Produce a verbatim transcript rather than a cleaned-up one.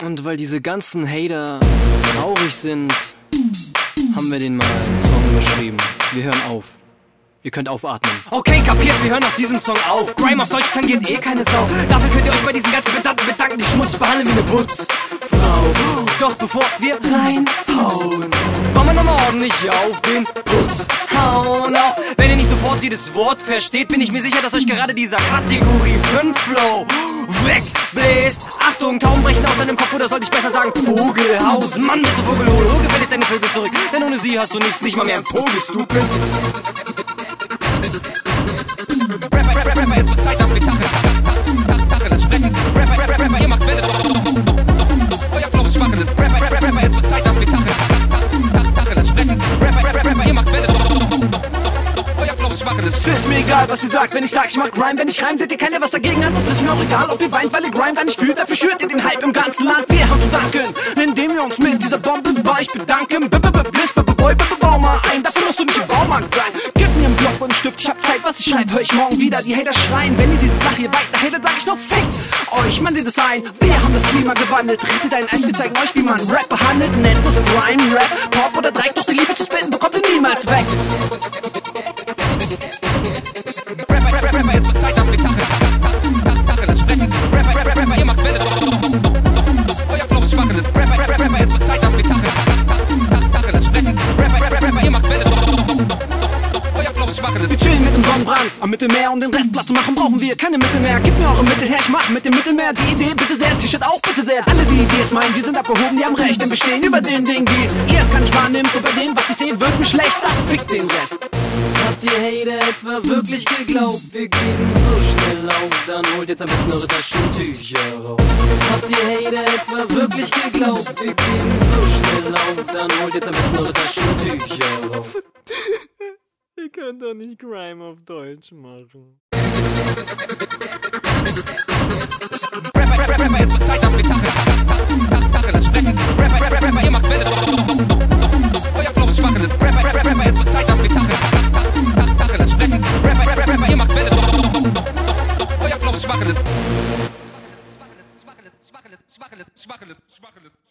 Und weil diese ganzen Hater traurig sind, haben wir den mal einen Song geschrieben. Wir hören auf. Ihr könnt aufatmen. Okay, kapiert, wir hören auf diesem Song auf. Grime auf Deutsch tangiert eh keine Sau. Dafür könnt ihr euch bei diesen ganzen Pedanten bedanken, die Schmutz behandeln wie eine Putzfrau. Doch bevor wir reinhauen, machen wir nochmal ordentlich auf den Putz hauen. Auch wenn ihr nicht sofort jedes Wort versteht, bin ich mir sicher, dass euch gerade dieser Kategorie fünf Flow wegbläst. Achtung, Tauben brechen aus deinem Kopf, oder sollte ich besser sagen Vogelhaus. Mann, bist du Vogelhohle, hol gefälligst deine Vögel zurück, denn ohne sie hast du nichts, nicht mal mehr ein Vogelstupid. Rapper, Rapper, Rapper, es wird Zeit, dass wir Tacheles, Tacheles sprechen. Rapper, Rapper, Rapper, ihr macht Welle, doch, doch, doch, doch, doch, euer Flow ist schwachelig. Rapper, Rapper, Rapper, es wird Zeit, dass wir Tacheles, Tacheles sprechen. Rapper, Rapper, Rapper, ihr macht Welle, doch, doch, doch, doch, doch, euer Flow ist schwachelig. Es ist mir egal, was ihr sagt, wenn ich sag, ich mach Grime. Wenn ich reim, seht ihr keiner, was dagegen hat. Es ist mir auch egal, ob ihr weint, weil ihr Grime gar nicht fühlt. Dafür schürt ihr den Hype im ganzen Land. Wir haben zu danken, indem wir uns mit dieser Bombe weich bedanken. Bliss, Boy, bau mal ein, dafür musst du nicht im Baumarkt sein. Gib mir einen Block und einen Stift, ich hab Zeit, was ich schreib, hör ich morgen wieder die Hater schreien. Wenn ihr diese Sache hier weiter hatet, sag ich nur fickt euch, man sieht es ein. Wir haben das Klima gewandelt, rettet ein Eis, wir zeigen euch, wie man Rap behandelt. Nennt das Grime, Rap, Pop oder Dreck, doch die Liebe zu spitten bekommt ihr niemals weg. Rapper, Rapper, Rapper, es wird Zeit, dass wir Tacheles, Tacheles sprechen. Rapper, Rapper, Rapper, ihr macht Welle, doch, doch, doch, doch, doch, euer Flow ist schwachelig. Rapper, Rapper, Rapper, es wird Zeit, dass wir Tacheles, Tacheles sprechen. Rapper, Rapper, Rapper, ihr macht Welle, doch, doch, doch, doch, doch, doch, euer Flow ist schwachelig. Wir chillen mit dem Sonnenbrand am Mittelmeer, um den Rest platt zu machen, brauchen wir keine Mittel mehr. Gebt mir eure Mittel her, ich mach mit dem Mittelmeer die Idee, bitte sehr, T-Shirt auch, bitte sehr. Alle die, die jetzt meinen, wir sind abgehoben, die haben recht, denn wir stehen über den Ding, die ihr es gar nicht wahrnimmt. Über dem, was ich sehe, wird mir schlecht, ach, fick den Rest. Habt ihr Hater etwa wirklich geglaubt, wir geben so schnell auf? Dann holt jetzt am besten eure Taschentücher raus. Habt ihr Hater etwa wirklich geglaubt, wir geben so schnell auf? Dann holt jetzt am besten eure Taschentücher raus. Ihr könnt doch nicht Grime auf Deutsch machen. Rapper, Rapper, Rapper, es wird Zeit, dass wir Tacheles, Tacheles sprechen. Rapper, Rapper, Rapper, ihr macht Welle, doch, doch, doch, doch, doch, doch, euer Flow ist schwachelig. Rapper, Rapper, Rapper, es wird Zeit, dass wir Tacheles, Tacheles sprechen. Rapper, Rapper, Rapper, ihr macht Welle, doch, doch, doch, doch, doch, doch, euer Flow ist schwachelig. Schwachelig, Schwachelig, Schwachelig, Schwachelig, Schwachelig.